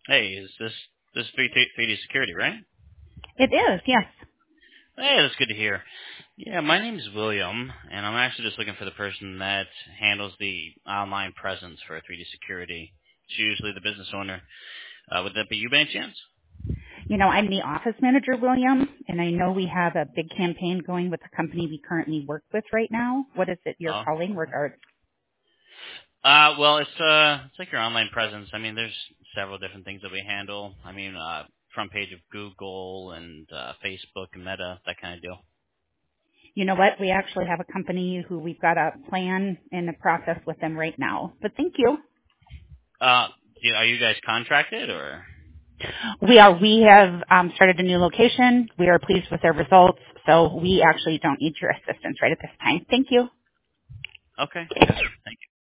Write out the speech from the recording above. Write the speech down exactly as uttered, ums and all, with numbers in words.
Hey, is this this three D Security, right? It is, yes. Hey, that's good to hear. Yeah, my name is William, and I'm actually just looking for the person that handles the online presence for three D Security. It's usually the business owner. Uh, would that be you by any chance? You know, I'm the office manager, William, and I know we have a big campaign going with the company we currently work with right now. What is it you're Oh. calling regards? Uh, well, it's uh, it's like your online presence. I mean, there's several different things that we handle. I mean, uh, front page of Google and uh, Facebook and Meta, that kind of deal. You know what? We actually have a company who we've got a plan in the process with them right now. But thank you. Uh, do- are you guys contracted or? We are, we have um, started a new location. We are pleased with their results. So we actually don't need your assistance right at this time. Thank you. Okay, gotcha. Thank you.